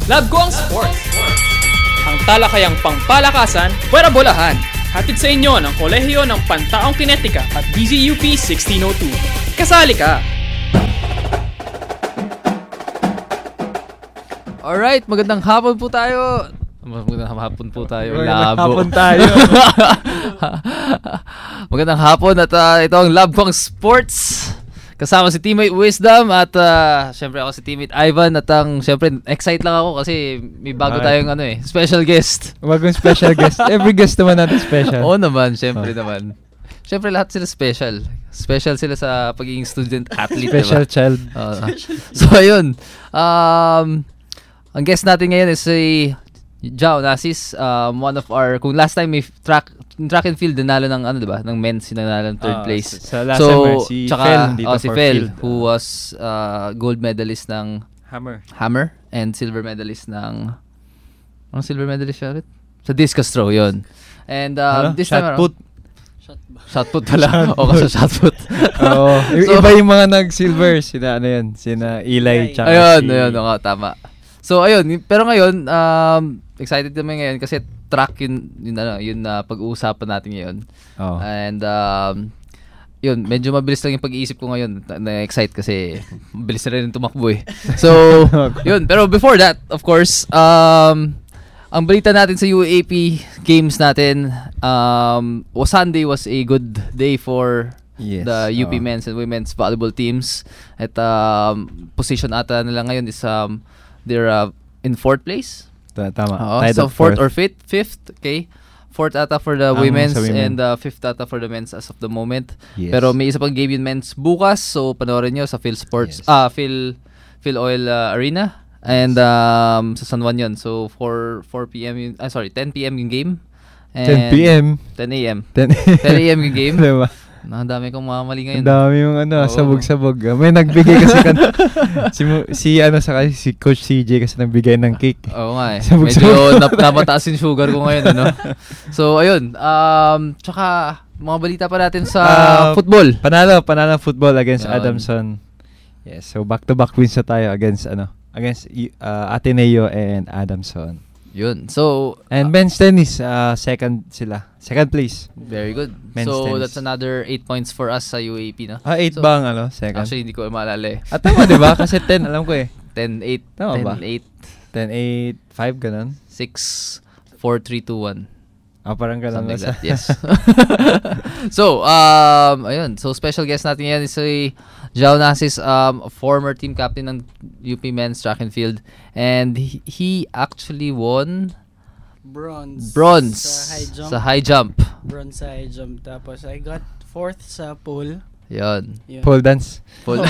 Love ko ang sports. Ang talakayang pangpalakasan, pwera bolahan. Hatid sa inyo ng Kolehiyo ng Pantaong Kinetika at DZUP 1602. Kasali ka! Alright, magandang hapon po tayo. Magandang hapon po tayo. Labo. Hapon tayo. Magandang hapon at ito ang Love ko ang sports. Kasama si teammate Wisdom at syempre ako si teammate Ivan at syempre excited lang ako kasi may bago tayong special guest. Bagong special guest. Every guest naman natin special. Oo naman, syempre naman. Syempre lahat sila special. Special sila sa pagiging student athlete, special diba? Child. So ayun. Ang guest natin ngayon is si Jao Nasis, one of our, kung last time may track and field nanalo ng diba, ng men's nanalo ng third place. Sa last time si Fel dito si Fel who was gold medalist ng Hammer and silver medalist ng silver medalist siya ulit? Sa discus throw, yun. And this time around shot put pala. O kasi shot put. Oo. Iba yung mga nag-silver. Sina Eli tsaka ayun, tama. So ayun, pero ngayon excited kami ngayon kasi track yun pag-uusapan natin ngayon. Oh. And yun, medyo mabilis lang yung pag-iisip ko ngayon. Na-excite kasi mabilis na rin tumakbo eh. So, yun. Pero before that, of course, ang balita natin sa UAP games natin, Sunday was a good day for the UP men's and women's volleyball teams. At position ata nila ngayon is they're in 4th place. Tama. So 4th or 5th, okay? 4th ata for the women's and 5th ata for the men's as of the moment. Yes. Pero may isa pang game yung men's bukas, so panoorin nyo sa Phil Sports, Phil Oil Arena and sa San Juan yun. So 4 PM 10 PM yung game. And 10 PM 10 AM 10 AM yung game. Diba? Ang dami kong mamali ngayon. Ang dami yung sabog-sabog. May nagbigay kasi si Coach CJ kasi nagbigay ng cake. Oo nga eh. Sabog-sabog. Medyo napataas yung sugar ko ngayon, So, ayun. Tsaka, mga balita pa natin sa football. Panalo football against Yan. Adamson. Yes, so back-to-back wins na tayo against Ateneo and Adamson. Yun. So, and men's tennis, second place. Very good. Men's tennis. That's another 8 points for us sa UAP, no? 8 so, bang second? Actually, hindi ko maalala eh. Tama, diba? Kasi 10, alam ko eh. 10-8. Tama ba? 10-8. 10-8, 5, ganun? 6, 4, 3, 2, 1. Parang ganun. Something like that, yes. So, ayun. So, special guest natin yan is si Jao Nasis, former team captain ng UP men's track and field. And he actually won bronze sa high jump. Bronze sa high jump. Tapos I got 4th sa pole. Yun. Pole dance. Pole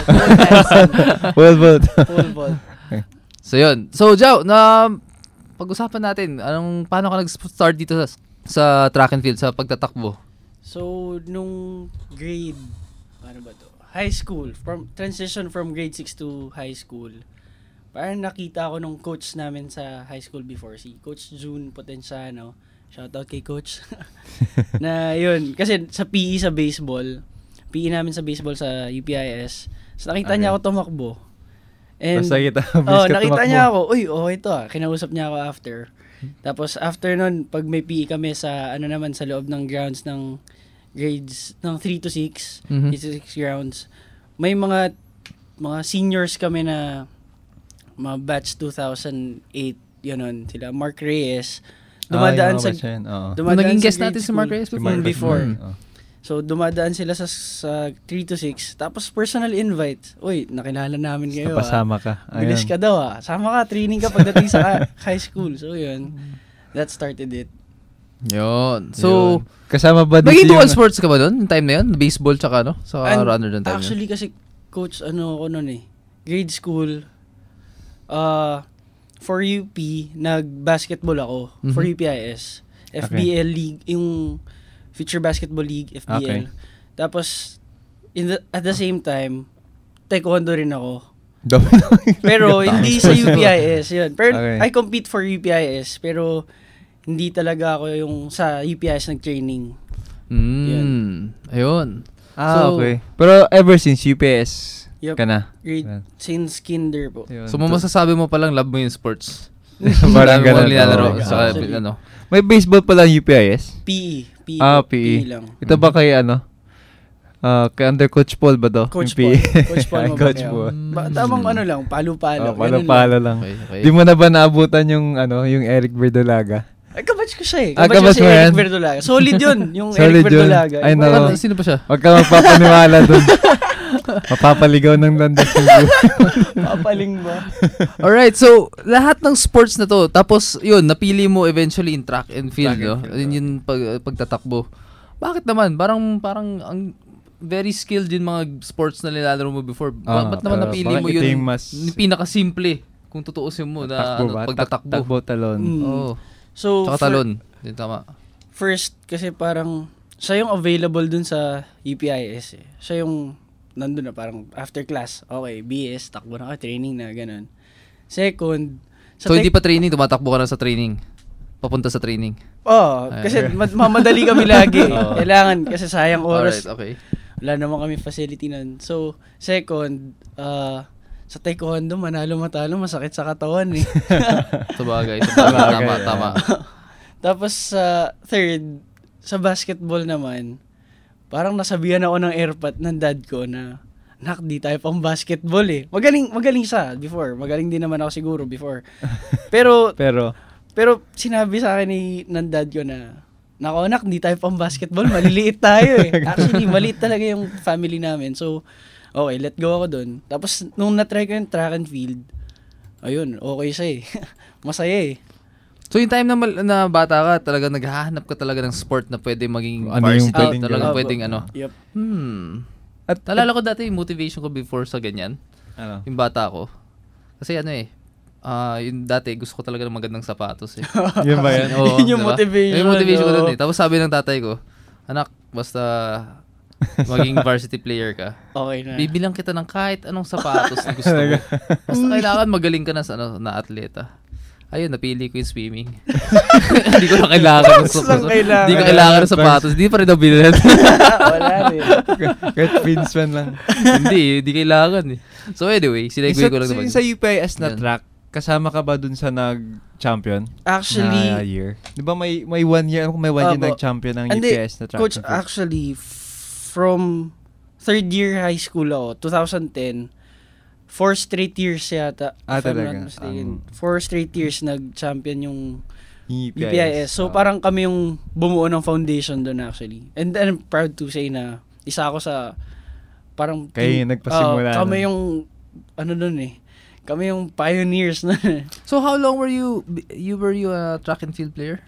vault. Pole vault. So, yun. So, Jao, pag-usapan natin, paano ka nag-start dito sa track and field, sa pagtatakbo? So, nung grade, high school, transition from grade 6 to high school, parang nakita ko nung coach namin sa high school before, si Coach June Potenciano, shoutout kay Coach, na yun, kasi sa PE sa baseball, PE namin sa baseball sa UPIS, so nakita niya ako tumakbo. And, nakita niya ako, ito kinausap niya ako after. Tapos after nun, pag may PE kami sa sa loob ng grounds ng grades ng 3 to 6, 3 to 6 grounds, may mga seniors kami na mga batch 2008, yun sila Mark Reyes, dumadaan naging guest natin si Mark Reyes before. So dumadaan sila sa 3 to 6, tapos personal invite, nakilala namin kayo, pasama ka, bilis ka daw sama ka, training ka pagdating sa high school. So yun, that started it. Yun. So, kasama ba dito naging dual sports ka ba doon? Yung time na yun? Baseball tsaka sa runner doon time actually, kasi coach, ako noon grade school, for UP, nag-basketball ako, for UPIS. FBL League, yung Future Basketball League, FBL. Okay. Tapos, at the same time, taekwondo rin ako. Pero, hindi sa UPIS, yun. Pero, I compete for UPIS, pero, hindi talaga ako yung sa UPIS nag-training. Ayun. Okay. Pero, ever since UPIS, Yep. ka na? Since kinder po. So, masasabi mo palang love mo yung sports? Parang Dami ganun. mo nilalaro. Oo. Saka, Actually. ano. May baseball pala ang UPIS? PE. PE. lang. Ito ba kay ano? Kay under Coach Paul ba to? Coach Yung PE? Paul. Coach Paul Coach Mabagao. Paul. Tamang ano lang, palo-palo. Ganun Palo-palo lang. Okay. Di mo na ba naabutan yung yung Eric Verdolaga? Ay, kabatch ko siya eh. Kabatch Kabatch ko si mo yan? Eric Verdolaga. Solid yun, yung Solid Eric yun. Verdolaga. Ay, Iba- nako. Sino pa siya? Huwag ka magpapaniwala dun. Mapapaligaw ng landas ng Papaling ba? Alright, so lahat ng sports na to, tapos yun, napili mo eventually in track and field, no? Yun yung pagtatakbo. Bakit naman? Parang ang very skilled yung mga sports na nilalaro mo before. Ba't naman napili mo yun? Yung pinakasimple, kung tutuusin mo na pagtatakbo. Takbo, talon. Oo. So, Tsaka talon. Yun tama. first, kasi parang, siya yung available dun sa UPIS eh. Siya yung nandun na parang after class. Okay, BS, takbo na ka, training na, ganun. Second, So hindi pa training, tumatakbo ka na sa training. Papunta sa training. kasi mamadali kami lagi. Kailangan, kasi sayang oras. Alright, okay. Wala naman kami facility nun. So, second, sa taekwondo, manalo-matalo, masakit sa katawan eh. Sabagay. Tama. Tapos, third, sa basketball naman, parang nasabihan ako ng airpat ng dad ko na, nak, di tayo pang basketball eh. Magaling siya before. Magaling din naman ako siguro before. Pero sinabi sa akin ng dad ko na, nako anak, di tayo pang basketball, maliliit tayo eh. Actually, maliit talaga yung family namin. So, okay, let go ako dun. Tapos, nung na-try ko yung track and field, ayun, okay siya eh. Masaya eh. So yung time na bata ka, talaga naghahanap ka talaga ng sport na pwede maging Ano yung varsity, pwedeng talagang gawin? pwedeng ano. Yep. At nalala ko dati yung motivation ko before sa ganyan, Ano? yung bata ko. Kasi yung dati gusto ko talaga ng magandang sapatos eh. Yun ba yan? Oo, Yun yung diba? motivation. Yung motivation ko Oo. dun eh. Tapos sabi ng tatay ko, anak, basta maging varsity player ka, Okay na. bibilang kita ng kahit anong sapatos na gusto mo. Basta kailangan magaling ka na atleta. Ayun, napili ko yung swimming. Hindi ko na kailangan ng sapatos. Hindi ko kailangan ng sapatos. Hindi pa rin daw binilad. Wala rin. Kahit Finsman lang. Hindi kailangan eh. So anyway, sinegue ko lang naman. Sa UPIS na Yan. track, kasama ka ba dun sa nag-champion? Actually, na year? Di ba may 1 year, may 1 year nag-champion ng Hindi, UPIS na track? Coach, and field? actually, from third year high school ako, 2010, 4 straight years yata. if I'm talaga? not mistaken. 4 straight years nag-champion yung Yung UPIS. So, parang kami yung bumuo ng foundation doon actually. And then, I'm proud to say na isa ako sa parang Kayo yung nagpasimula kami nun. yung doon eh. Kami yung pioneers na. So how long were you a track and field player?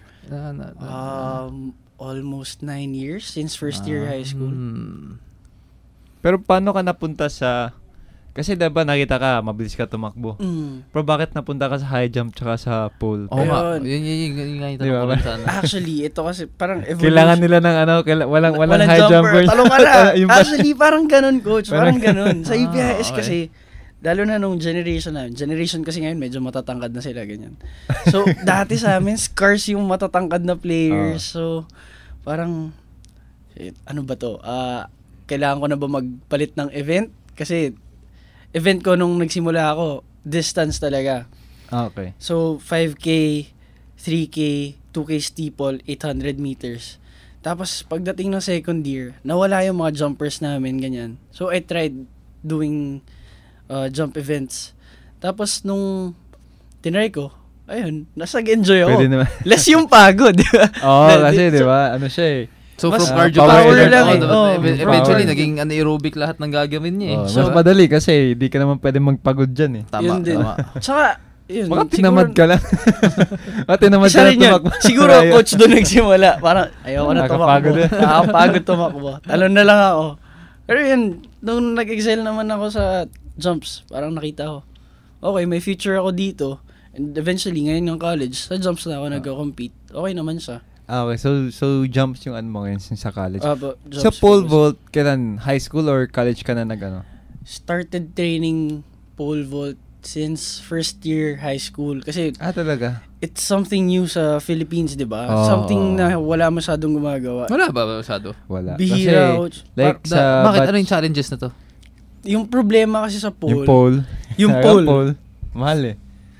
Almost 9 years since first year high school. Pero paano ka napunta sa... Kasi diba nakita ka, mabilis ka tumakbo. Pero bakit napunta ka sa high jump tsaka sa pole? Oo nga. Ayun. Yun nga yung tanong Diba? ko lang sana. Actually, ito kasi parang evolution. Kailangan nila ng walang high jumper. Talong ka na. Yung ba- Actually, parang ganun, coach. Parang ganun. Sa UPIS okay. kasi, lalo na nung generation namin. Generation kasi ngayon, medyo matatangkad na sila, ganyan. So, dati sa amin, scarce yung matatangkad na players. So, parang, ano ba to? Kailangan ko na ba magpalit ng event? Kasi, event ko nung nagsimula ako, distance talaga. Okay. So, 5K, 3K, 2K steeple, 800 meters. Tapos, pagdating ng second year, nawala yung mga jumpers namin, ganyan. So, I tried doing jump events. Tapos, nung tinry ko, ayun, nag-enjoy ako. Pwede naman. Less yung pagod, di ba? Kasi di ba, ano siya eh. So Mas from cardio power to lang eh. eventually Power. naging anaerobic lahat ng gagawin niya eh. Mas So, madali kasi di ka naman pwede magpagod dyan eh. Tama, Yun din. tama. Tsaka, yun. Baka tinamad ka lang. Baka tinamad Isa ka rin lang yun. tumakbo. Siguro, coach doon nagsimula. Parang, ayoko na Nakakapagod tumakbo. eh. Nakakapagod tumakbo. Talon na lang ako. Pero yun, nung nag-excel naman ako sa jumps, parang nakita ko, okay, may future ako dito. And eventually, ngayon ng college, sa jumps na ako nag-compete. Okay naman siya. Okay, so jumps yung ano mo ngayon sa college. Jumps Sa pole focus. vault, kailan? High school or college ka na nag-ano? Started training pole vault since first year high school. Kasi Talaga? it's something new sa Philippines, di ba? Oo. Something na wala masyadong gumagawa. Wala ba masyado? Wala. Bihira, Kasi, coach. like sa... Bakit? Ano yung challenges na to? Yung problema kasi sa pole. Yung pole. Yung Kaya pole. Mahal eh.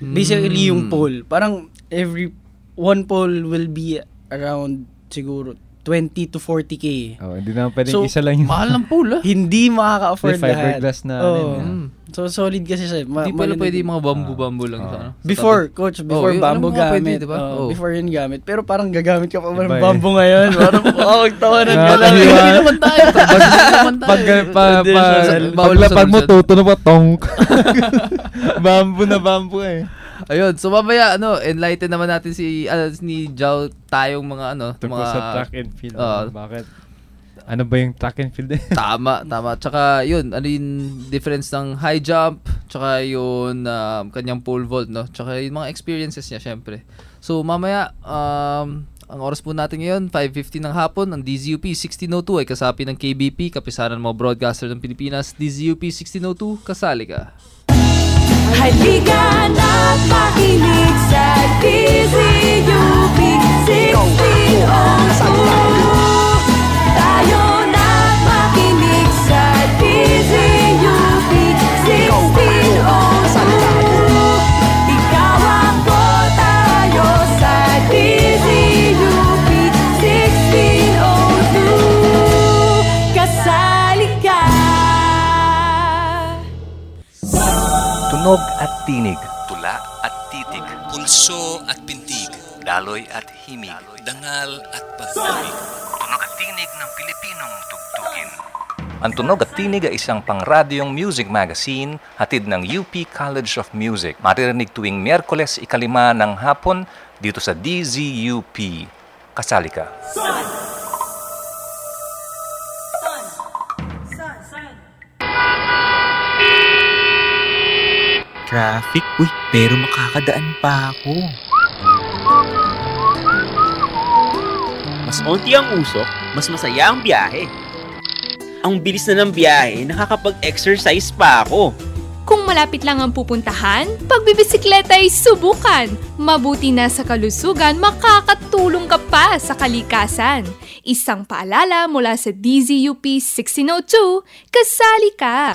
Basically, yung pole. Parang one pole will be around siguro 20 to 40K. Hindi naman pwedeng isa lang yung Mahal ng pool, Hindi makaka-afford lahat. fiberglass na. So, solid kasi siya. Hindi pala pwede yung mga bambu lang sa ano. Before, coach, before bamboo yung mga gamit. pwede, diba? Before yun gamit. Pero parang gagamit ka pa ba ng Iba bamboo ngayon? Parang, magtawanan ka lang. Hindi naman tayo. Paglapag mo, tutunog pa, tonk. Bamboo na bamboo eh. Ayun, so mamaya enlighten naman natin ni Jao tayong mga Tungkol mga sa track and field. Oo. Bakit? Ano ba yung track and field eh? Tama. Tsaka yun, ano yung difference ng high jump, tsaka yun kanyang pole vault, no? Tsaka yung mga experiences niya, syempre. So mamaya, ang oras po natin ngayon, 5:50 ng hapon, ang DZUP 1602 ay kasapi ng KBP, kapisanan ng mga broadcaster ng Pilipinas. DZUP 1602, kasali ka. Halika na't makinig sa DZUP 1602. Tayo na't makinig sa DZUP 1602. Ikaw ako, tayo sa DZUP 1602. Kasali ka. Tunog at tinig, tula at titig, Pulso at pintig, daloy at himig, dangal at pag-ibig. tunog at tinig ng Pilipinong tugtugin. Ang Tunog at Tinig ay isang pangradyong music magazine hatid ng UP College of Music. Maririnig tuwing Miyerkules 5 ng hapon dito sa DZUP. Kasali ka. Traffic, pero makakadaan pa ako. Mas onti ang usok, mas masaya ang biyahe. Ang bilis na ng biyahe, nakakapag-exercise pa ako. Kung malapit lang ang pupuntahan, pagbibisikleta ay subukan. Mabuti na sa kalusugan, makakatulong ka pa sa kalikasan. Isang paalala mula sa DZUP 1602, kasali ka!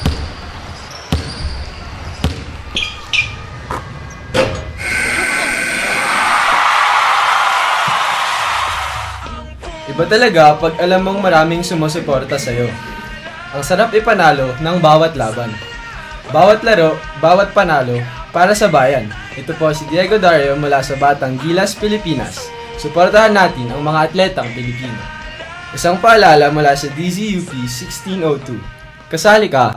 Iba talaga pag alam mong maraming sumusuporta sa'yo. Ang sarap ipanalo ng bawat laban. Bawat laro, bawat panalo, para sa bayan. Ito po si Diego Dario mula sa Batang Gilas, Pilipinas. Suportahan natin ang mga atletang Pilipino. Isang paalala mula sa DZUP 1602. Kasali ka!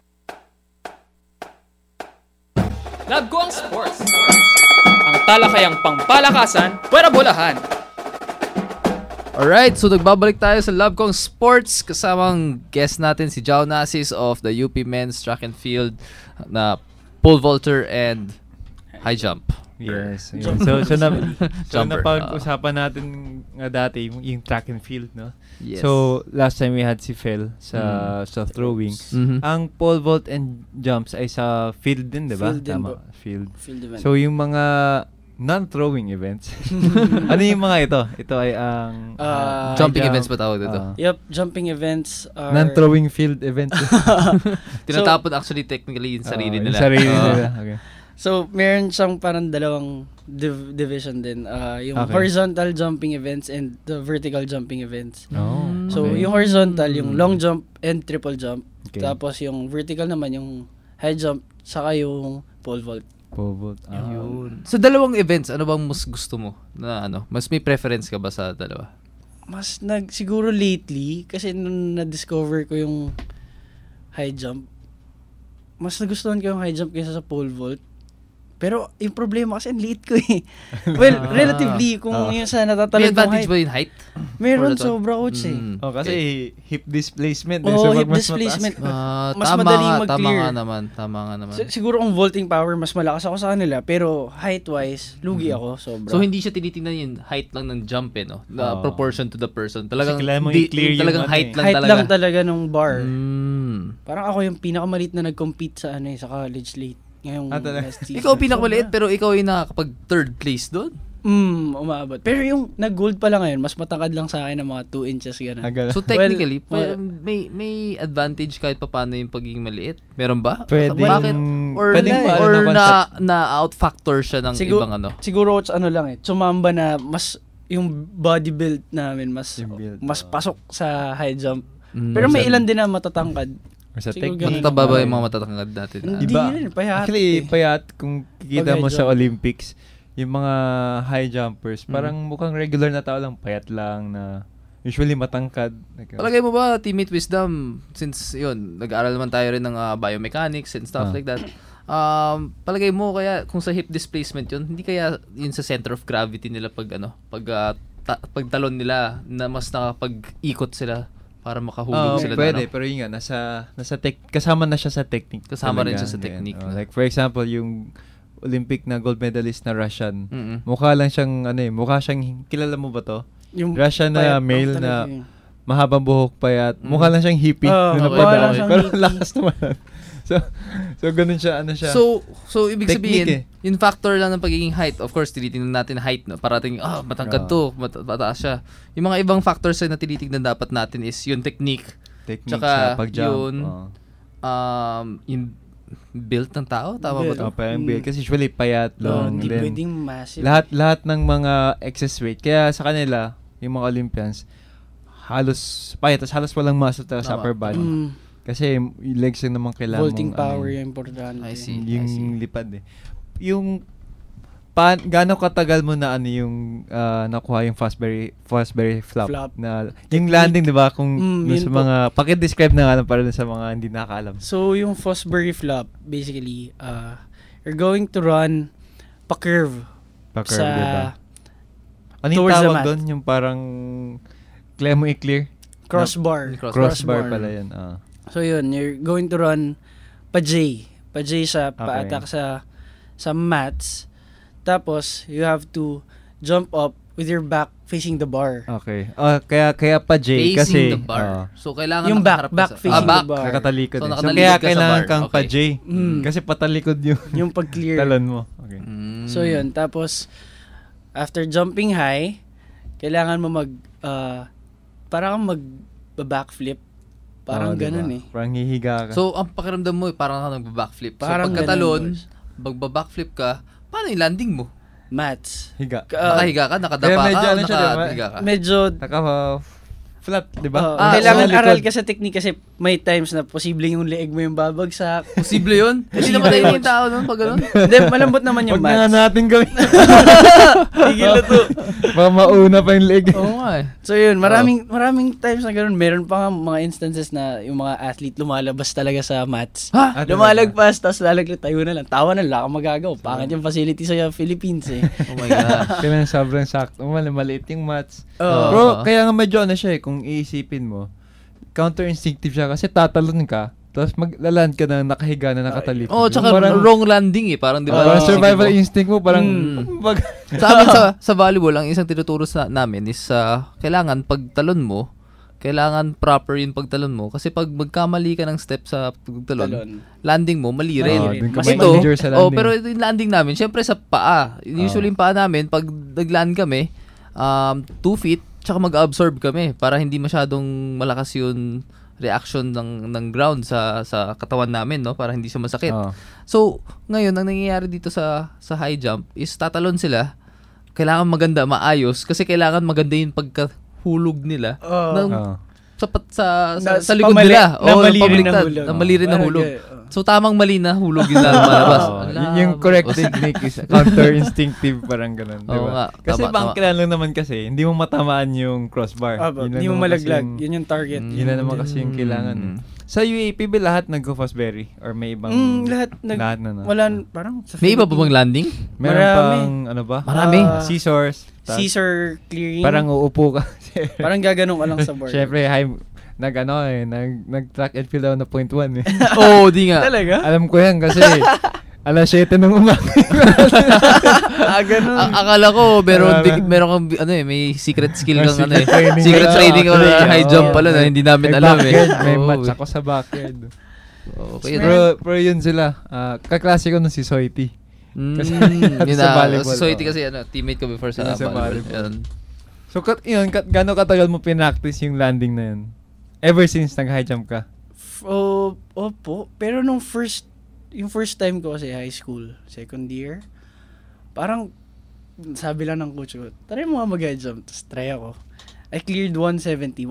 Love ko ang sports. Ang talakayang pangpalakasan, pwera bolahan. Alright, so nagbabalik tayo sa Love Kong Sports. Kasamang guest natin si Jao Nasis of the UP Men's Track and Field na pole vaulter and high jump. Yes. Yun. So Jumper. napag-usapan natin nga dati yung track and field, no? Yes. So, last time we had si Fel sa throwing. Mhm. Ang pole vault and jumps ay sa field din, di ba? Field din Tama, po. field. Field event. So, yung mga non-throwing events. Ano yung mga ito? Ito ay ang Jumping high events jump, pa tawag dito. Yep, jumping events are... non-throwing field events. Tinatapon actually technically yung sarili nila. Yung sarili nila. Okay. So, meron siyang parang dalawang division din. Yung Okay. horizontal jumping events and the vertical jumping events. Oh, So, okay. yung horizontal, yung long jump and triple jump. Okay. Tapos, yung vertical naman, yung high jump, saka yung pole vault. Pole vault. Yun. Sa dalawang events, ano bang mas gusto mo? Na mas may preference ka ba sa dalawa? Siguro lately, kasi nung na-discover ko yung high jump, mas nagustuhan ko yung high jump kaysa sa pole vault. Pero yung problema kasi ang liit ko eh. Well, relatively, kung yung sa May natatalad advantage height, ba yung height? meron For the sobra coach eh. Oh, kasi hip displacement. Oo, pag hip mas displacement. mataas Mas Tama madaling nga, mag-clear. Tama nga naman. Siguro kung vaulting power, mas malakas ako sa kanila. Pero height-wise, lugi ako sobra. So hindi siya tinitingnan yung height lang ng jump no? The proportion to the person. Talagang Kasi kailangan mo i-clear yung talagang ano height eh. lang height talaga. lang talaga nung bar. Mm. Parang ako yung pinakamalit na nag-compete sa sa college late. Ngayong talaga? last season. Ikaw pinakamaliit Sobra. pero ikaw yung nakakapag third place doon. Umabot. Pero yung nag-gold pa lang ngayon, mas matangkad lang sa akin ng mga 2 inches gano'n. So technically, Well, may advantage kahit pa paano yung pagiging maliit? Meron ba? Pwedeng- Bakit? Or, pwedeng or paano na out-factor siya ng Siguro- ibang ano? Siguro ano lang tsumamba na mas yung body build namin mas Yung build, pasok sa high jump. Mm. Pero may ilan din na matatangkad. Or sa Siguro technique. ganun. Mataba ba yung mga matatangkad natin? Hindi rin, payat. Actually, payat, kung kikita Pag mo high sa jump. Olympics, yung mga high jumpers, parang mukhang regular na tao lang, payat lang na usually matangkad. Palagay mo ba, Teammate Wisdom, since yun, nag-aaral naman tayo rin ng biomechanics and stuff like that, palagay mo kaya kung sa hip displacement yun, hindi kaya yun sa center of gravity nila pagtalon nila na mas nakapag-ikot sila para makahulog sila pwede, na, pero yun nga, kasama na siya sa technique. Kasama rin talaga, siya sa ganyan. technique. Like for example, yung Olympic na gold medalist na Russian, Mm-mm. mukha lang siyang, mukha siyang, kilala mo ba to? Yung Russian na payat, male talaga na yun. mahabang buhok payat, mukha lang siyang hippie. Okay. Napadaw. Mukha lang siyang Pero hippie. lakas naman. So ganun siya, siya. So ibig Technique sabihin, yung factor lang ng pagiging height, of course, tinitingnan natin height, no? Parating, matangkad to, mataas siya. Yung mga ibang factors na tinitingnan dapat natin is yung technique sa tsaka pag-jump. yun, yung built ng tao, tama ba to? Parang build. Kasi usually payat long. Hindi then, pwedeng massive. lahat ng mga excess weight. Kaya sa kanila, yung mga Olympians, halos payat, halos walang muscle talaga sa upper body. Kasi yung legs yung naman kailangan Vaulting mong, power yung importante. I see. yung lipad Yung gaano katagal mo na yung nakuha yung Fosbury flop na yung landing, 'di ba? Kung sa mga paki-describe na nga lang para sa mga hindi nakakaalam. So yung Fosbury flop basically you're going to run pa-curve sa diba? Ano yung towards the tawag mat. doon? Yung parang clear mo i-clear? Crossbar. Crossbar pala yun. So yun, you're going to run pa-J sa pa-attack sa mats. Tapos you have to jump up with your back facing the bar. Okay. Kaya pa J kasi the bar. So kailangan yung back nakaharap facing the bar. nakatalikod. So, So, nakatalikod kaya ka sa kailangan bar. kang pa Okay. J. Kasi patalikod yung pag-clear. talon mo. Okay. So yun, tapos after jumping high, kailangan mo parang mag-backflip. Parang diba? ganun eh. Parang hihiga ka. So ang pakiramdam mo parang ka nagba-backflip. So Parang pagkatalon, ganun, magba-backflip ka, paano yung landing mo? Mats. Higa. Nakahiga ka, nakadapa Kaya medyo ka, ano siya, diba? nakahiga ka. Medyo flat, di ba? kailangan sa aral likod. ka sa technique kasi may times na posible yung leeg mo yung babagsak. Posible yun? Hindi naman tayo yung tao nun pag gano'n. Hindi, malambot naman yung Huwag na nga mats. natin gawin. Tigil na to. Baka mauna pa yung leg. Oo nga eh. So yun, maraming times na gano'n. Meron pa nga mga instances na yung mga athlete lumalabas talaga sa mats. Ha? Lumalagpas, tapos lalaglit, tayo na lang. Tawa na lang, magagaw. Pangit yung facility sa Philippines eh. Oh my God. Kailangan sobrang sakto. Maliit yung mats. Oo. Pero kaya nga medyo siya kung iisipin mo, counter-instinctive siya kasi tatalon ka, tapos maglaland ka na nakahiga na nakatalikod. Oh, tsaka wrong landing eh. Parang di ba? Parang survival instinct mo, parang Sa amin sa volleyball, ang isang tinuturo namin is kailangan pagtalon mo, kailangan proper yung pagtalon mo kasi pag magkamali ka ng step sa pagtalon, landing mo mali rin. dun ka Kasi ma-injure sa landing. pero yung landing namin, syempre sa paa. Usually yung paa namin, pag nag-land kami, 2 feet, tsaka mag-absorb kami para hindi masyadong malakas yung reaction ng ground sa katawan namin, no, para hindi siya masakit. So ngayon ang nangyayari dito sa high jump is tatalon sila, kailangan maganda, maayos kasi kailangan maganda yung pagkahulog nila sa likod nila. Na mali rin na hulog. So tamang mali na hulog yung lalabas. Yung correct technique is counter-instinctive, parang ganun, di Oo ba? nga, Kasi tama. bangkilan lang naman kasi, hindi mo matamaan yung crossbar. Hindi mo malaglag. Yun yung target. Yun na naman kasi yung kailangan. Sa UAP ba lahat nag-Fosbury? Or may ibang... lahat na? Wala, parang May iba pa bang landing? Meron pang, ano ba? Marami. Scissors. Scissor clearing. Parang uupo ka. Parang gaganong ka lang sa board. Siyempre, nag-track and field ako na 0.1 eh. Oo, di nga. Talaga? Alam ko yan kasi alas 7 ng umaga. Ganun. Akala ko meron kang may secret skill kang training secret pala. training o Actually, high jump pala na hindi namin may alam backyard, eh. May Oo, match eh. ako sa backyard. Okay. Pero yun sila. Kaklase ko nun si Soiti. Yun Sa na, volleyball, si Soiti oo. kasi teammate ko before sa Sa volleyball. volleyball. Yun. So, gano'ng katagal mo pinractice yung landing na yun? Ever since nag-high jump ka? Opo. Pero yung first time ko kasi high school, second year, parang sabi lang ng coach ko, try mo nga mag-high jump. Tapos try ako. I cleared 170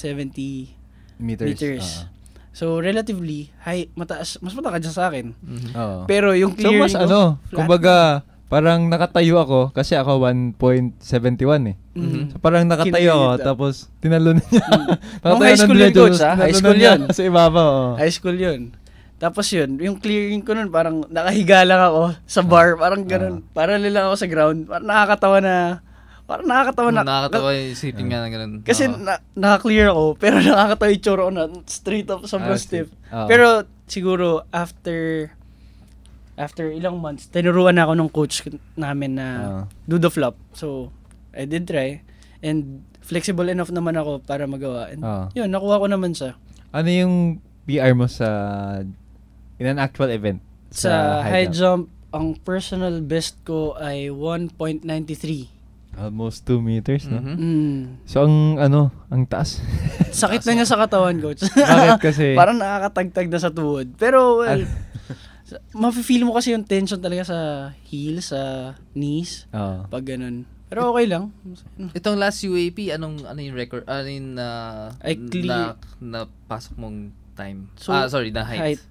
meters. So, relatively, mataas, mas mataas siya sa akin. Oo. Pero yung So, clearing mas flat. kumbaga, parang nakatayo ako kasi ako 1.71 eh. So, parang nakatayo ako, Kinulit. tapos tinalon niya. Nung high school yun, coach, ha? High school yun. Sa ibabaw, oo. High school yun. Tapos yun, yung clearing ko nun, parang nakahiga lang ako sa bar, parang ganun. Parang lang ako sa ground. Parang nakakatawa na. Nakakatawa yung isipin nga na ganun. Kasi naka-clear ako, pero nakakatawa yung tsura ko na straight up sa stiff. Oo. Pero siguro, after ilang months, tinuruan ako ng coach namin na do the flop. So, I did try. And flexible enough naman ako para magawa. And yun, nakuha ko naman siya. Ano yung PR mo in an actual event? Sa high jump, ang personal best ko ay 1.93. Almost 2 meters, no? Mm. So, ang taas. Sakit na nga sa katawan, coach. Bakit kasi? Parang nakakatagtag na sa tuhod. Pero, well, mafe-feel mo kasi yung tension talaga sa heels, sa knees, pag ganun. Pero okay lang. Itong last UAP, ano yung record? Ano yung na pasok mong time? So, na height.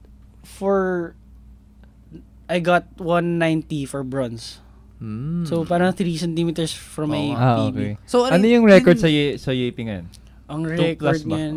I got 190 for bronze. So, parang 3 centimeters from my PB. Okay. So, ano yung record sa UAP ngayon? Ang record ngayon,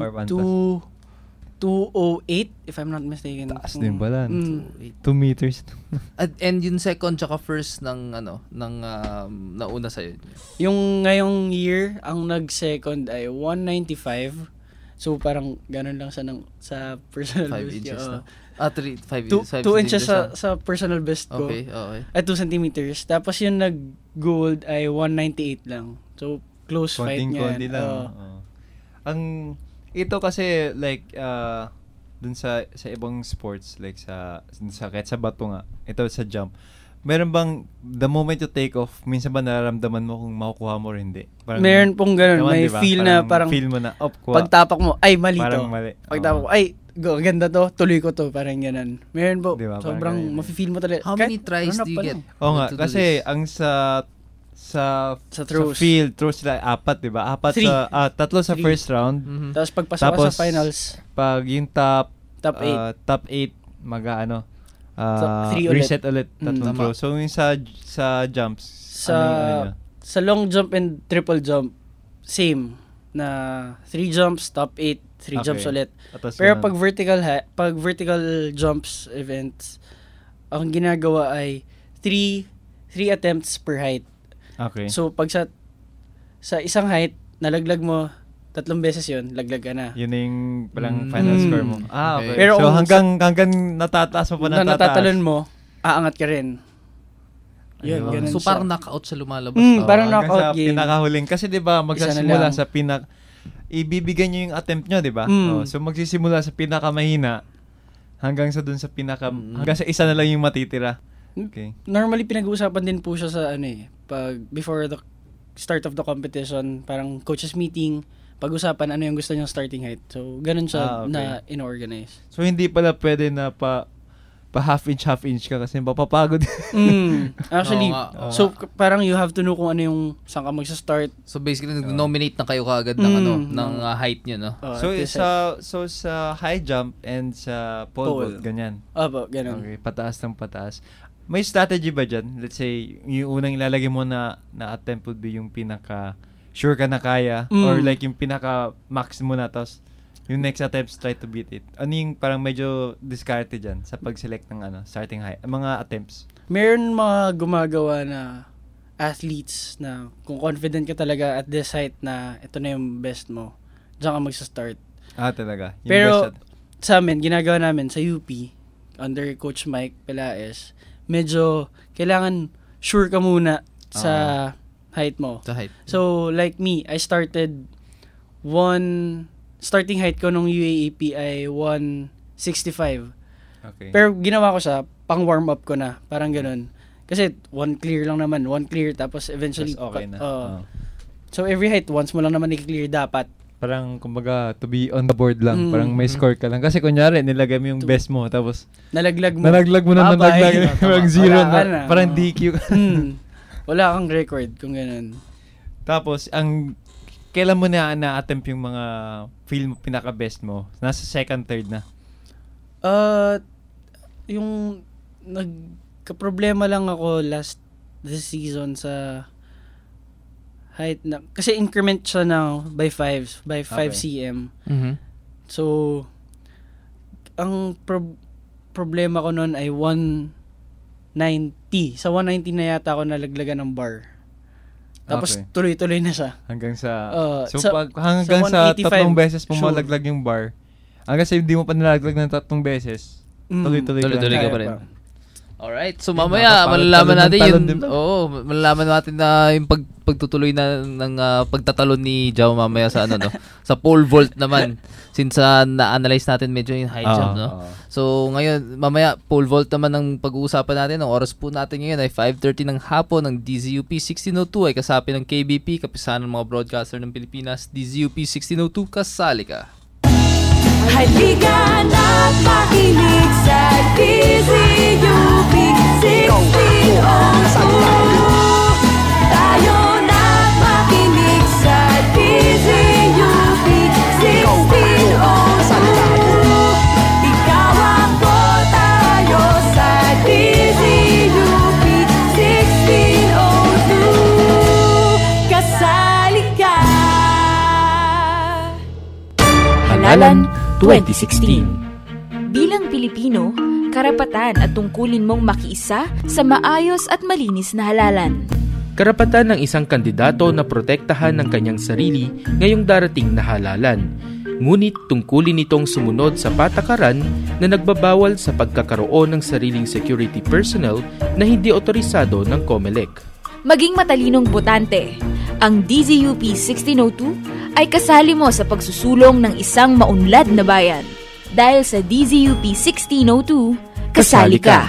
208, if I'm not mistaken. Taas din pala. 2 meters. And yung second tsaka first ng nauna sa'yo? Yung ngayong year, ang nag-second ay 195. So, parang ganun lang sa personal 5 best. inches na. 5 2 inches sa personal best ko. Okay. At 2 centimeters. Tapos yung nag-gold ay 198 lang. So, close fight niya. Konting-konti lang. Ito kasi like dun sa ibang sports like kahit sa bato nga, ito sa jump. Meron bang the moment you take off, minsan ba nararamdaman mo kung makukuha mo or hindi? Meron pong ganun. May diba? feel na parang feel mo na pagtapak mo, ay mali parang to. Mali. Pagtapak mo, ay ganda to, tuloy ko to, parang ganun. Meron po, diba, sobrang mafe-feel mo talaga. How many tries do you get? Oo nga, kasi ang sa field throws sila 4, 'di ba? 3 tatlo sa first round. Tapos pagpasok ka sa finals, pag yung top 8 reset ulit tatlong throw. So yung sa jumps sa long jump and triple jump same na 3 jumps top 8, 3 jumps ulit. Pero pag vertical jumps events, ang ginagawa ay 3 attempts per height. Okay. So, pag sa isang height, nalaglag mo 3 beses yun, laglag ka na. Yun yung palang final score mo. Okay. Pero so, hanggang natataas mo pa natatalon mo, aangat ka rin. Yun, ganun so, siya. parang knockout sa lumalabas. Parang knockout game. Pinakahuling. Kasi, di ba, magsasimula sa ibibigay nyo yung attempt nyo, di ba? So, magsisimula sa pinakamahina hanggang sa dun sa hanggang sa isa na lang yung matitira. Okay. Normally, pinag-uusapan din po siya sa pag before the start of the competition, parang coaches meeting, pag-usapan ano yung gusto niyang starting height. So, ganun siya na in-organize. So, hindi pala pwede na pa half inch ka kasi mapapagod. Actually, so parang you have to know kung ano yung saan ka magsa-start. So, basically, nominate na kayo kaagad ng height niyo, no? So, sa high jump and sa pole vault, ganyan. Opo, ganun. Okay, pataas ng pataas. May strategy ba dyan? Let's say, yung unang ilalagay mo na attempt would be yung pinaka sure ka na kaya or like yung pinaka max mo na tapos yung next attempts try to beat it. Ano yung parang medyo discarte dyan sa pag-select ng starting high, mga attempts? Meron mga gumagawa na athletes na kung confident ka talaga at this height na ito na yung best mo, diyan ka magsa-start. Talaga? Yung pero sa amin, ginagawa namin sa UP under Coach Mike Pelaez, medyo kailangan sure ka muna sa height mo. Sa height. So, like me, I starting height ko nung UAAP ay 165. Okay. Pero ginawa ko siya, pang warm up ko na. Parang ganun. Kasi 1 clear lang naman. 1 clear tapos eventually Tapos okay na. So every height, once mo lang naman i-clear dapat. Parang, kumbaga, to be on the board lang. Parang may score ka lang. Kasi kunyari, nilagay mo yung best mo, tapos nalaglag mo na nalaglag. Parang zero na. Parang DQ. Wala kang record kung ganun. Tapos, kailan mo na-attempt yung mga feel mo, pinaka-best mo? Nasa second, third na? Yung nagka-problema lang ako this season sa height na, kasi increment siya now by 5 cm. So ang problema ko noon ay 190. Sa 190 na yata ako nalaglagan ng bar. Tapos tuloy-tuloy na siya. Hanggang sa hanggang sa 3 beses mo malaglag yung bar. Hanggang sa hindi mo pa nalaglag ng 3 beses. Tuloy-tuloy ka pa rin. Alright, so mamaya malalaman natin malalaman natin na yung pagtutuloy na ng pagtatalon ni Jao mamaya sa sa pole vault naman, since na-analyze natin medyo yung high jump, no? So ngayon mamaya pole vault naman ang pag-uusapan natin. Ang oras po natin ngayon ay 5:30 ng hapon. Ng DZUP 1602 ay kasapi ng KBP, kapisanan ng mga broadcaster ng Pilipinas. DZUP 1602, kasali ka. Halika na't makinig sa DZUP 1602. Tayo na't makinig sa DZUP 1602. Ikaw ako, tayo sa DZUP 1602. Kasali ka. Halalan 2016. Bilang Pilipino, karapatan at tungkulin mong makiisa sa maayos at malinis na halalan. Karapatan ng isang kandidato na protektahan ng kanyang sarili ngayong darating na halalan. Ngunit tungkulin nitong sumunod sa patakaran na nagbabawal sa pagkakaroon ng sariling security personnel na hindi otorisado ng COMELEC. Maging matalinong botante. Ang DZUP 1602 ay kasali mo sa pagsusulong ng isang maunlad na bayan. Dahil sa DZUP 1602, kasali ka!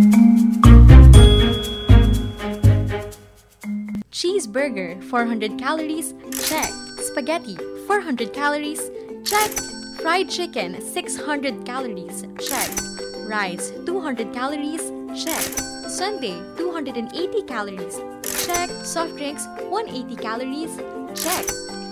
Cheeseburger, 400 calories, check. Spaghetti, 400 calories, check. Fried chicken, 600 calories, check. Rice, 200 calories, check. Sundae, 280 calories, check. Soft drinks, 180 calories, check.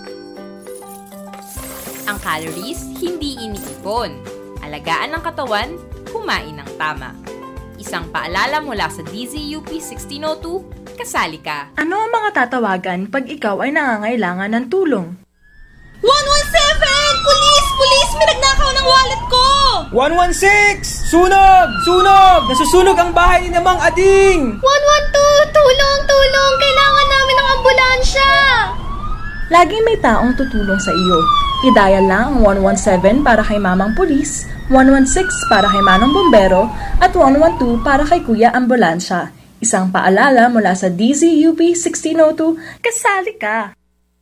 Ang calories, hindi iniipon. Alagaan ng katawan, kumain ng tama. Isang paalala mula sa DZUP 1602, kasali ka. Ano ang mga tatawagan pag ikaw ay nangangailangan ng tulong? 117! Police! Police! May nagnakaw ng wallet ko! 116! Sunog! Sunog! Nasusunog ang bahay ni Namang Ading! 112! Tulong! Tulong! Kailangan namin ng ambulansya! Laging may taong tutulong sa iyo. I-dial lang ang 117 para kay Mamang Pulis, 116 para kay Manong Bombero, at 112 para kay Kuya Ambulansya. Isang paalala mula sa DZUP 1602, kasali ka!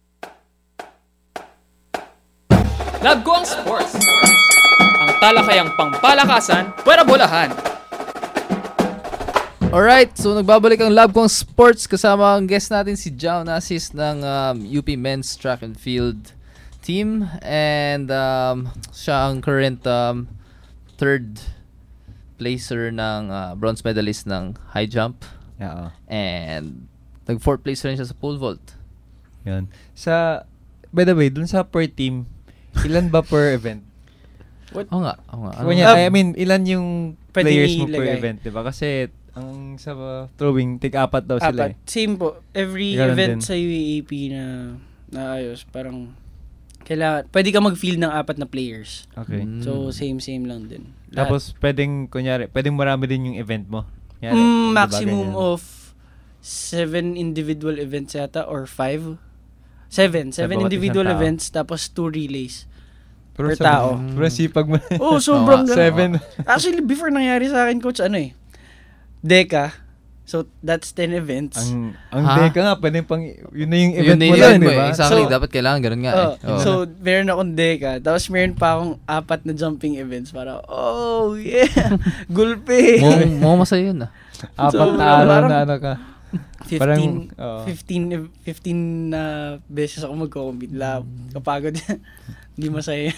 Love ko ang sports. Ang talakayang pangpalakasan, pwera bolahan. Alright, so nagbabalik ang Love Kong Sports kasama ang guest natin si Jao Nasis ng UP Men's Track and Field Team, and siya ang current third placer ng bronze medalist ng high jump. Yeah. And nag-fourth place rin siya sa pole vault. Yan. By the way, dun sa per team, ilan ba per event? Oo nga. I mean, ilan yung players mo per event, diba? Kasi ang sa throwing, tig-apat daw sila. Same po. Every event sa UAAP na naayos, parang kailangan, pwede ka mag-field ng 4 na players. Okay. So, same lang din. Tapos, pwedeng marami din yung event mo. Maximum of 7 individual events yata, or 5. 7 individual events, tapos 2 relays per tao. Pero sipag mo. Sobrang 7. Actually, before nangyari sa akin, coach, Deka. So, that's 10 events. Ang Deka nga, pwede pang, yun na yung event mo lang, diba? Exactly, dapat kailangan ganun nga. So, meron akong Deka. Tapos, meron pa akong 4 na jumping events para, yeah, gulpe. Mo masaya yun Apat na araw na ano ka. 15 beses ako magko-compete. Kapagod. Hindi masaya.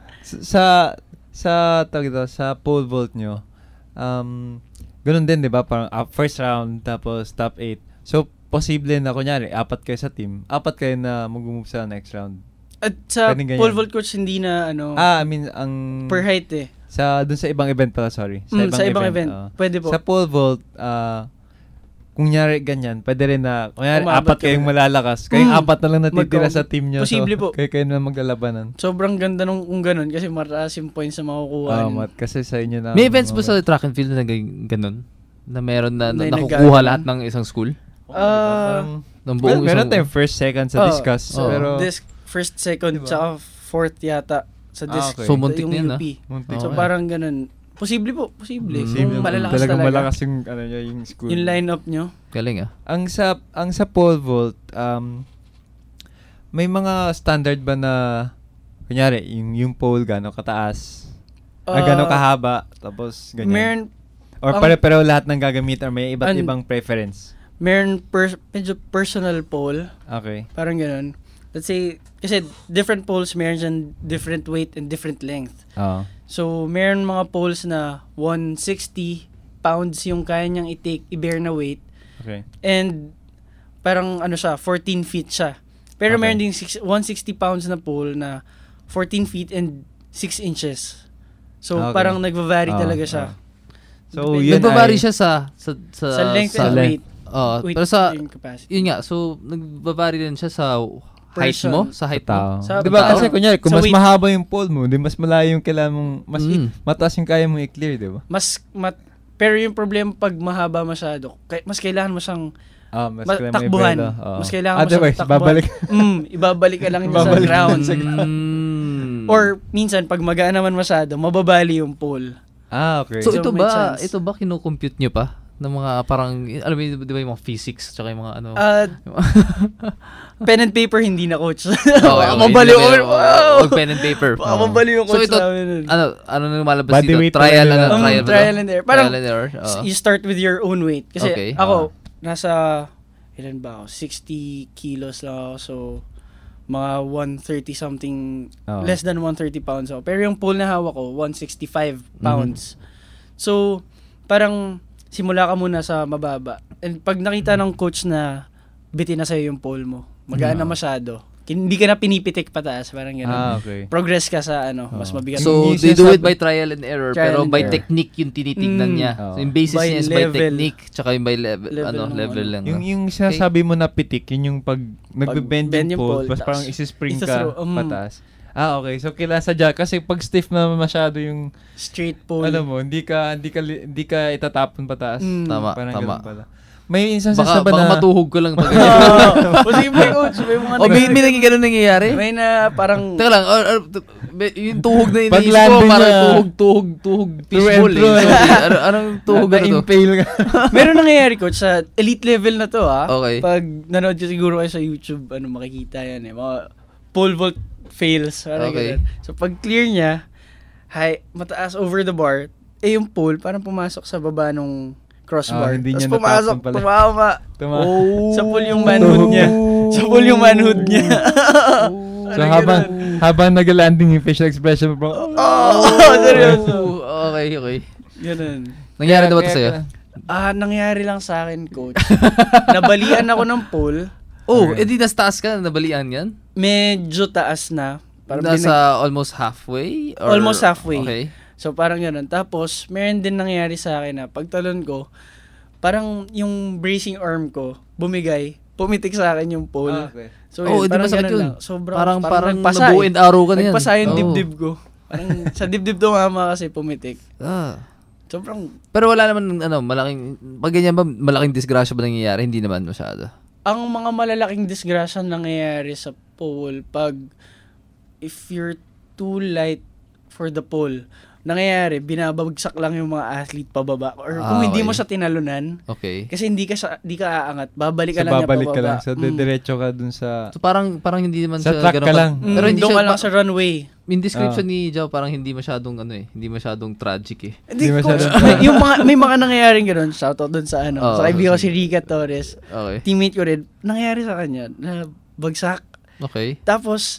sa pole vault nyo, ganun din, di ba? Parang first round, tapos top 8. So, posible na, kunyari, 4 kayo sa team, 4 kayo na mag-move sa next round. At sa pole vault coach, hindi na, ang per height eh. Dun sa ibang event pala, sorry. Sa ibang event. Pwede po. Sa pole vault, kunyari ganyan, pwede rin na, kunyari, 4 kayong malalakas, kayong 4 na lang natitira sa team nyo. Posible po. Kayo na maglalabanan. Sobrang ganda nung kung ganun, kasi mataas yung points na makukuha. Kasi sa inyo na. May events ba sa track and field na ganun? Na meron na nakukuha lahat ng isang school? Meron tayong first, second sa discuss. Pero first, second, diba? Tsaka fourth yata sa disc. Okay. So, muntik na yun, So, parang ganun. Posible po, posible. Malalakas talaga. Malakas yung school. Yung line-up nyo. Galing Ang sa pole vault, may mga standard ba na, kunyari, yung pole gano'ng kataas, gano'ng kahaba, tapos ganyan? Or pare-pareho lahat ng gagamitan, or may iba't ibang preference? Meron medyo personal pole. Okay. Parang ganun. Let's say, kasi different poles, meron dyan different weight and different length. So, meron mga poles na 160 pounds yung kaya niyang i-bear na weight. Okay. And, parang 14 feet siya. Pero meron ding 160 pounds na pole na 14 feet and 6 inches. So, parang nagva-vary talaga siya. So, nagva-vary siya sa length and weight. Pero yun nga, so, nagva-vary din siya sa height mo? Sa height mo? Diba kasi kunyari, kung mas mahaba yung pole mo, di mas malayo yung kailangan mong, mas mataas yung kaya mong i-clear, di ba? Pero yung problema pag mahaba masyado, mas kailangan mo siyang takbuhan. Mas kailangan mo siyang takbuhan. Ibabalik ka lang niya sa ground. Or minsan, pag magaan naman masyado, mababali yung pole. Okay. So ito ba kinukompute nyo pa? Ng mga parang, alam mo, di ba yung mga physics, tsaka yung mga pen and paper, hindi na, coach. Mabaliw ko. Wow! Pen and paper. Mabaliw yung coach namin. Ano na lumalabas dito? Trial and error. Parang, you start with your own weight. Kasi ako, nasa, ilan ba ako? 60 kilos lang ako. So, mga 130 something, less than 130 pounds ako. Pero yung pole na hawak ko, 165 pounds. So, parang, simula ka muna sa mababa. And pag nakita ng coach na bitin na sa'yo yung pole mo, magaan na masyado. Hindi ka na pinipitik pataas, parang gano'n. Okay. Progress ka sa mas mabigat. So, they do it by trial and error, pero by technique yung tinitignan niya. So, yung basis niya is by technique, tsaka yung by level lang. Yung sinasabi mo na pitik, yun yung pag nagbe-bend yung pole, parang isi-spring ka pataas. Okay. So, kailangan sadya. Kasi pag stiff na masyado yung straight pole. Alam mo, hindi ka itatapon pataas. Tama. May instances na ba na... Baka matuhog ko lang. Posible, coach. May naging ganun nangyayari? May na parang... Teka lang, yung tuhog na iniisip ko, parang tuhog fishbowl eh. Anong tuhog na ito? Na-impale ka. Meron nangyayari, coach, sa elite level na to, Okay. Pag nanood ko siguro kayo sa YouTube, makikita yan eh. Mga pole vault fails. Okay. So, pag clear niya, mataas over the bar, yung pole parang pumasok sa baba nung crossbar. Tapos pumasok, tumama. Sa pole yung manhood niya. So, habang nag-landing yung facial expression mo, seryoso. Okay. Ganun. Nangyari na ba ito sa'yo? Nangyari lang sa akin, coach. Nabalian ako ng pole. Edi nas taas ka, nabalian yan? Medyo taas na. Nasa almost halfway? Almost halfway. Okay. So, parang gano'n. Tapos, meron din nangyari sa akin na pagtalon ko, parang yung bracing arm ko, pumitik sa akin yung pole. Okay. So, parang masakit yun. Lang. Parang nabuo and arrow ka na yan. Nagpasa yung dibdib ko. Parang sa dibdib tumama kasi pumitik. Sobrang... Pero wala naman, pag ganyan ba, malaking disgrasya ba nangyayari? Hindi naman masyado. Ang mga malalaking disgrasya nangyayari sa pole, if you're too light for the pole, nangyayari, binabagsak lang yung mga athlete pababa. Or kung hindi mo siya tinalunan, kasi hindi ka aangat, babalik ka lang niya babalik pababa. ka lang. So, diretso ka dun sa... So, parang hindi man sa siya track ka lang. Pero hindi doon siya ka lang sa runway. In description ni Jao, parang hindi masyadong hindi masyadong tragic eh. Hindi may mga nangyayaring gano'n. Shoutout dun sa sa kaibigan ko si Rica Torres. Teammate ko rin. Nangyayari sa kanya na bagsak. Okay. Tapos,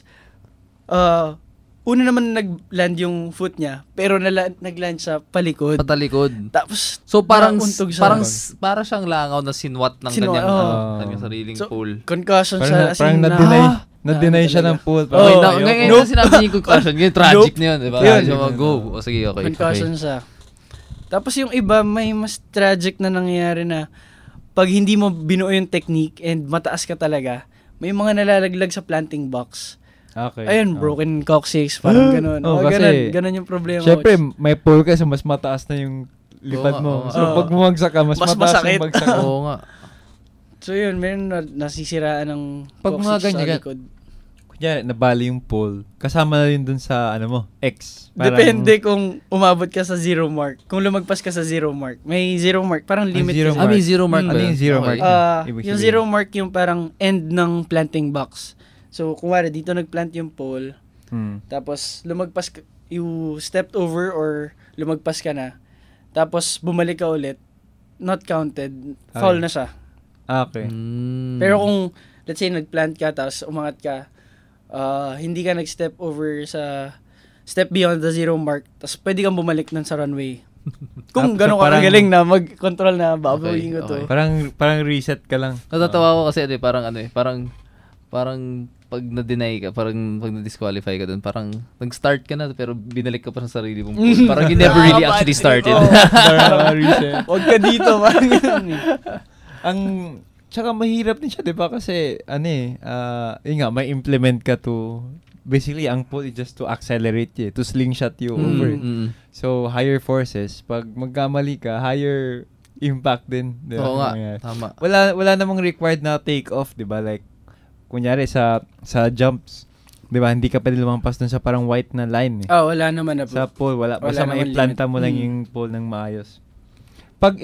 una naman nag-land yung foot niya, pero nag-land siya palikod. Patalikod. Tapos, so parang para siyang langaw na sinwat ng kanyang sariling pool. Concussion siya. Parang na-deny siya ng pool. Ngayon sinabi niya concussion, ngayon tragic na yun, diba? Go. Sige, okay. Concussion siya. Tapos yung iba, may mas tragic na nangyayari na pag hindi mo binuo yung technique and mataas ka talaga, may mga nalalaglag sa planting box. Okay. Ayun, broken coccyx, parang gano'n. Ganun yung problema. Siyempre, may pull ka, so mas mataas na yung lipad mo. So, pag bumagsak ka, mas mataas yung bagsak. Oo nga. So, yun, meron nasisiraan ng pag coccyx sa likod. Kunyari, nabali yung pull, kasama na rin dun sa, X. Parang, depende kung umabot ka sa 0 mark. Kung lumagpas ka sa 0 mark. May 0 mark, parang limit kasi. May 0 mark ba? Ano yung 0 mark? Yung 0 mark yung parang end ng planting box. So, kung wala, dito nagplant yung pole, tapos lumagpas, you stepped over or lumagpas ka na, tapos bumalik ka ulit, not counted, foul na siya. Okay. Pero kung, let's say, nagplant ka, tapos umangat ka, hindi ka nag-step over sa, step beyond the 0 mark, tapos pwede kang bumalik nun sa runway. Kung gano'n ka galing na mag-control na, babawin ko to. Parang reset ka lang. Natatawa ko kasi, parang pag na-deny ka, parang pag na-disqualify ka dun, parang nag-start ka na pero binalik ka pa sa sarili mong pool. Parang you never really actually started. Huwag ka dito. Tsaka mahirap din siya, di ba? Kasi, yun nga, may implement ka to, basically, ang pool is just to accelerate you, to slingshot you over. So, higher forces. Pag magkamali ka, higher impact din. Diba? Oo nga, tama. Wala namang required na take off, di ba? Like, kunyari sa jumps, 'di ba? Hindi ka pwede lumampas dun sa parang white na line eh. Wala naman na po. Sa pole wala basta maiplanta mo lang yung pole ng maayos. Pag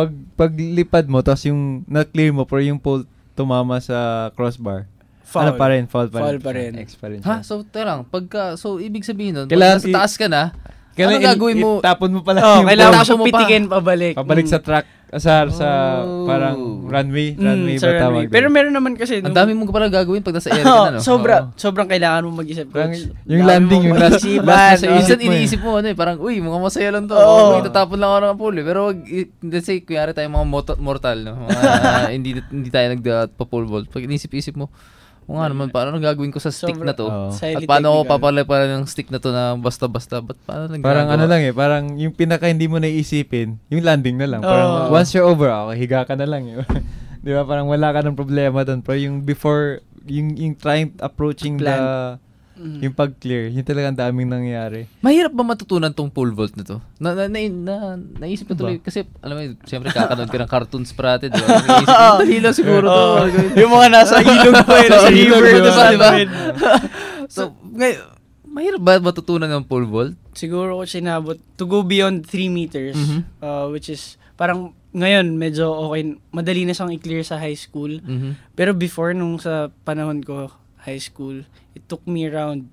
lipad mo tapos yung na-clear mo pero yung pole tumama sa crossbar. Foul. Foul pa rin. X pa rin. So ibig sabihin nun, pag nasa taas ka na, ano gagawin mo? Tapon mo pala yung kailangan mo siyang pitikin pabalik. Pabalik sa track. Sa parang runway ba tawag? Pero meron naman kasi ang dami mong parang gagawin pag nasa area ka na, no? Sobrang kailangan mo mag-isip. Yung landing, yung last minsan iniisip mo parang mukhang masaya lang to. Itatapon lang ako ng pool eh. Pero let's say kunyari tayo mga mortal, no? Hindi tayo nagpa-pole vault. Pag inisip-isip mo, naman, paano gagawin ko sa stick na to? At paano ako papalipala ng stick na to na basta-basta? Paano parang parang yung pinaka hindi mo naisipin, yung landing na lang. Parang once you're over, higa ka na lang. Di ba? Parang wala ka ng problema doon. Pero yung before, yung approaching yung pag-clear, yun talaga ang daming nangyayari. Mahirap ba matutunan tong pole vault na to? Naisip ko tuloy, kasi alam mo, siyempre kakanood ka ng cartoons parati, di ba? Dali lang siguro to. Yung mga nasa ilog pa sa river, diba? So, mahirap ba matutunan ng pole vault? Siguro ko sinabot to go beyond 3 meters, which is parang ngayon medyo okay, madali na siyang i-clear sa high school. Pero before, nung sa panahon ko, high school, it took me around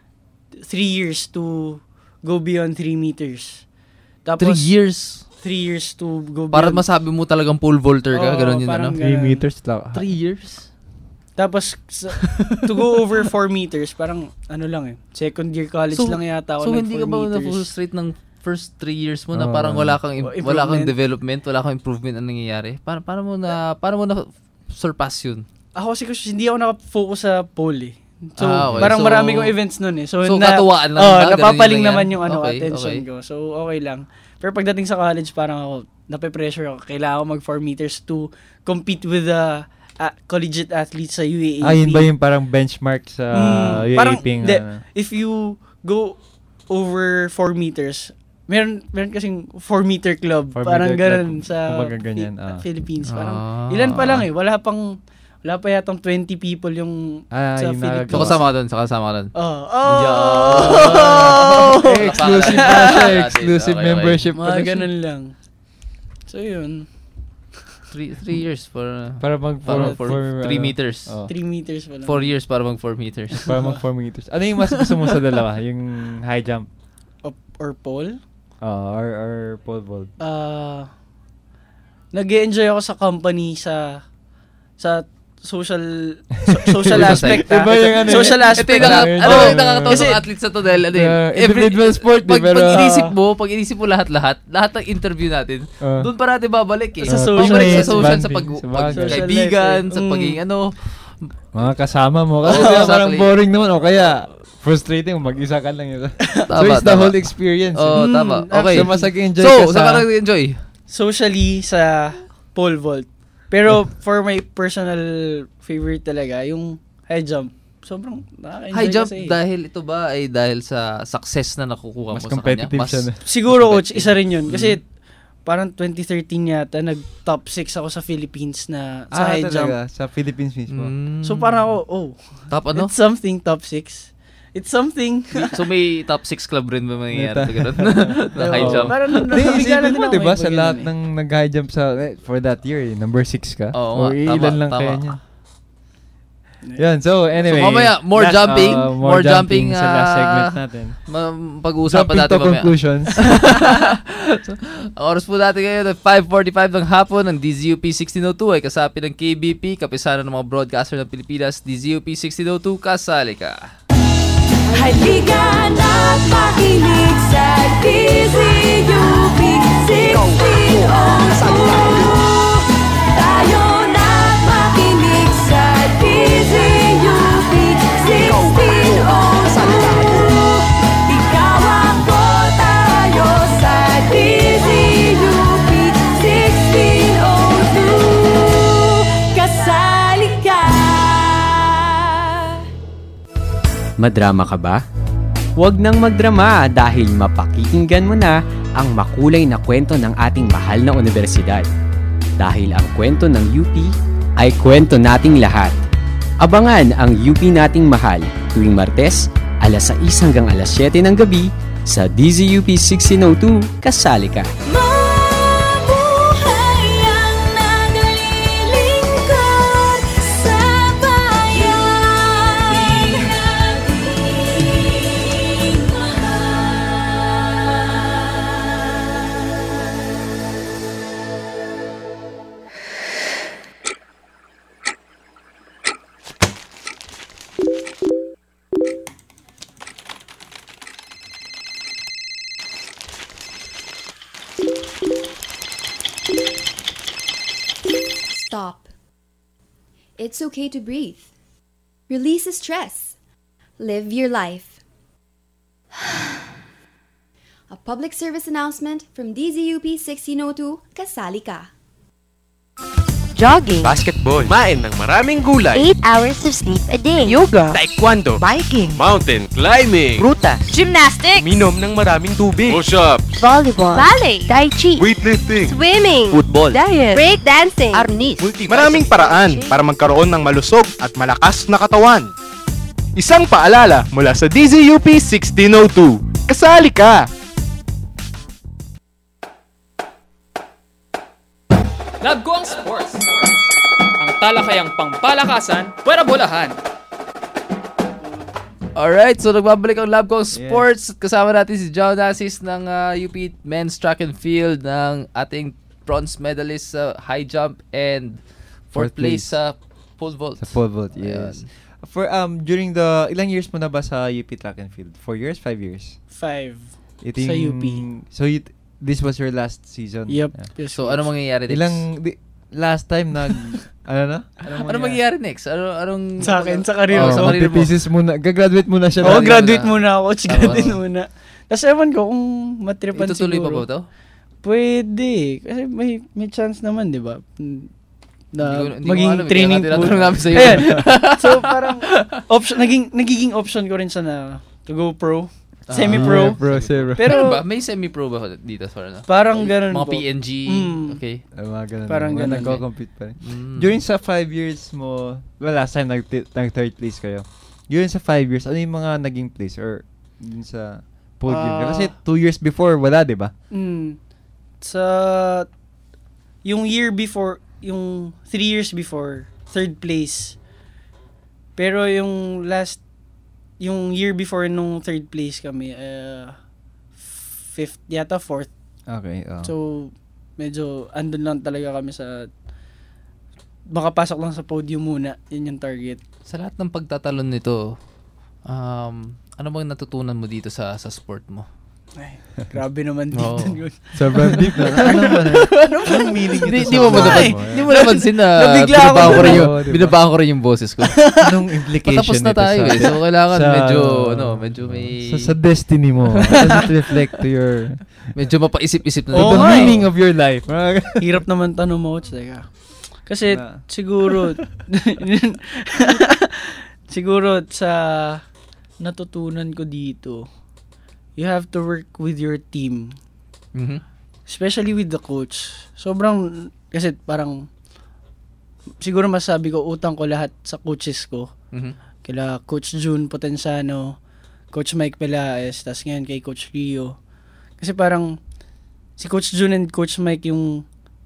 3 years to go beyond 3 meters. Tapos 3 years? 3 years to go beyond. Para masabi mo talagang pole vaulter ka, gano'n yun, ano? 3 meters lang. 3 years? Tapos, to go over 4 meters, parang, lang second year college lang yata ako ng 4 meters. So, hindi ka ba na-frustrate ng first 3 years mo na parang wala kang development, wala kang improvement ang nangyayari? Paano mo na surpass yun? Ako kasi hindi ako nakafocus sa pole eh. So, parang marami kong events nun eh. So katuwaan lang. Napapaling naman yung attention ko. So, okay lang. Pero pagdating sa college, parang ako, nape-pressure ako. Kailangan ko mag 4 meters to compete with the collegiate athletes sa UAAP. Yun ba yung parang benchmark sa UAAP? If you go over 4 meters, meron kasing 4 meter club. Parang ganun sa Philippines. Parang ilan pa lang eh. wala pa yatang 20 people yung sa Philippines. So kasama ka doon. Exclusive pa siya, exclusive membership. Mga ganun lang. So yun. 3 years para mag 3 meters. 3 meters pa lang. 4 years para mag 4 meters. Para mag 4 meters. Ano yung mas gusto mo sa dalawa? Yung high jump? Or pole? Or pole vault? Nag-e-enjoy ako sa company sa social aspect. Diba yung social aspect. Yung nakakatawa ng athletes sa to dahil individual sport, pag inisip mo lahat ng interview natin, doon pa natin babalik eh. Sa social, sa pagkaibigan, sa pagiging mga kasama mo. Kasi parang boring naman o kaya frustrating mag-isa ka lang yun. So it's the whole experience. Tama. Okay. So mas nag-enjoy ka sa... saan ka nag-enjoy? Socially sa pole vault. Pero for my personal favorite talaga, yung high jump. Sobrang nakaka-enjoy high jump kasi. Dahil ito ba ay dahil sa success na nakukuha mo sa kanya? Siya na. Siguro coach, isa rin yun. Kasi parang 2013 yata, nag-top 6 ako sa Philippines na sa high talaga? jump. Sa Philippines mismo. So parang ako, top ano? It's something, top 6. It's something. So may top 6 club rin ba mangyayari sa ganun? Na high jump? Isipin mo, diba? Sa lahat ng nag-high jump for that year, number 6 ka? Oo, ilan lang kaya niya. Yan, so anyway. So mamaya, more jumping sa last segment natin. Pag-uusapan natin mamaya. Conclusions. Ang oras po natin ngayon, 5:45 ng hapon ng DZUP 1602 ay kasapi ng KBP, kapisanan ng mga broadcaster ng Pilipinas. DZUP 1602, kasali ka. Halika na't makinig sa DZUP 1602. Tayo na't makinig sa DZUP 1602. Ikaw ako, tayo sa DZUP 1602. Kasali ka. Madrama ka ba? Huwag nang magdrama dahil mapakikinggan mo na ang makulay na kwento ng ating mahal na universidad. Dahil ang kwento ng UP ay kwento nating lahat. Abangan ang UP nating mahal tuwing Martes, alas 6 hanggang alas 7 ng gabi sa DZUP 1602, kasali ka. Stop. It's okay to breathe. Release the stress. Live your life. A public service announcement from DZUP 1602, kasali ka. Jogging, basketball, kumain ng maraming gulay, 8 hours of sleep a day, yoga, taekwondo, biking, mountain climbing, rutas, gymnastics, minom ng maraming tubig, push-ups, volleyball, ballet, tai chi, weightlifting, swimming, football, diet, break dancing, arnis. Maraming paraan para magkaroon ng malusog at malakas na katawan. Isang paalala mula sa DZUP 1602. Kasali ka! Love ko ang sports. Ang talakayang pangpalakasan, pwera bolahan. Alright, so nagbabalik ang Love ko ang sports. Kasama natin si John Assis ng UP Men's Track and Field, ng ating bronze medalist sa high jump and fourth place sa pole vault. Sa pole vault, yes. For during the ilang years mo na ba sa UP Track and Field? 4 years, 5 years? 5 sa UP. So this was your last season? Yep. Yeah. So ano mangyayari next? Last time ano na? Ano mangyayari next? Anong sa akin sa career mo? Pieces muna. Gagraduate muna siya. Graduate muna ako. Graduate muna. Tapos ewan ko kung matripan siguro. Itutuloy pa ba ito? Pwede. Kasi may chance naman, di ba? Na maging alam, training pool. So parang nagiging option ko rin siya na to go pro. Semi-pro. Pero ba? May semi-pro ba dito? Parang ganun mga po. PNG. Okay. Mga ganun. Parang ganun. Nagko-compete pa rin. During sa 5 years mo, last time nag-third place kayo. During sa 5 years, ano yung mga naging place? Or dun sa podium? Kasi 2 years before, wala, di ba? Sa yung year before, yung 3 years before, third place. Pero yung year before nung third place kami, fifth, yata fourth. Okay. So, medyo andun lang talaga kami sa makapasok lang sa podium muna. Yun yung target. Sa lahat ng pagtatalon nito, ano bang natutunan mo dito sa sport mo? Ay, grabe naman dito. Sobrang deep na. Anong meaning ito? Di mo napansin na binabahan ko rin yung boses ko. Anong implication patapos na tayo eh. So, kailangan medyo may... Sa destiny mo. Does it reflect to your... Medyo mapaisip-isip na. The meaning of your life. Hirap naman tanong mo. Kasi siguro sa natutunan ko dito, you have to work with your team. Especially with the coach. Kasi parang siguro masabi ko, utang ko lahat sa coaches ko. Kila Coach June Potenciano, Coach Mike Pelaez, tas ngayon kay Coach Rio. Kasi parang si Coach June and Coach Mike yung